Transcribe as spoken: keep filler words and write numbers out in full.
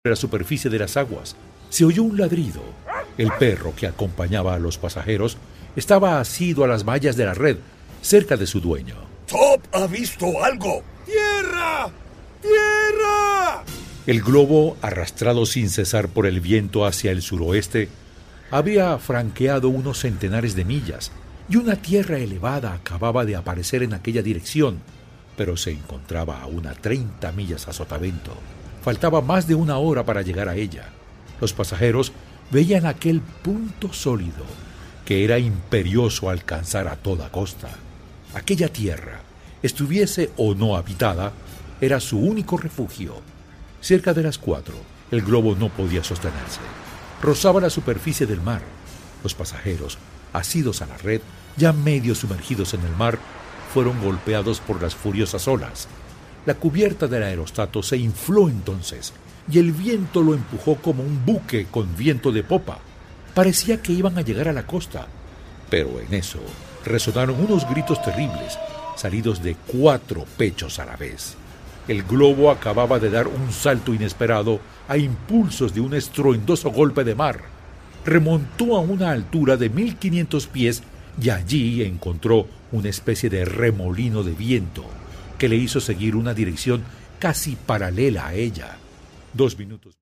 la superficie de las aguas. Se oyó un ladrido. El perro que acompañaba a los pasajeros estaba asido a las mallas de la red, cerca de su dueño. ¡Top ha visto algo! ¡Tierra! ¡Tierra! El globo, arrastrado sin cesar por el viento hacia el suroeste, había franqueado unos centenares de millas y una tierra elevada acababa de aparecer en aquella dirección, pero se encontraba a unas treinta millas a sotavento. Faltaba más de una hora para llegar a ella. Los pasajeros veían aquel punto sólido que era imperioso alcanzar a toda costa. Aquella tierra, estuviese o no habitada, era su único refugio. Cerca de las cuatro, el globo no podía sostenerse. Rozaba la superficie del mar. Los pasajeros, asidos a la red, ya medio sumergidos en el mar, fueron golpeados por las furiosas olas. La cubierta del aerostato se infló entonces y el viento lo empujó como un buque con viento de popa. Parecía que iban a llegar a la costa, pero en eso resonaron unos gritos terribles, salidos de cuatro pechos a la vez. El globo acababa de dar un salto inesperado a impulsos de un estruendoso golpe de mar. Remontó a una altura de mil quinientos pies y allí encontró una especie de remolino de viento que le hizo seguir una dirección casi paralela a ella. Dos minutos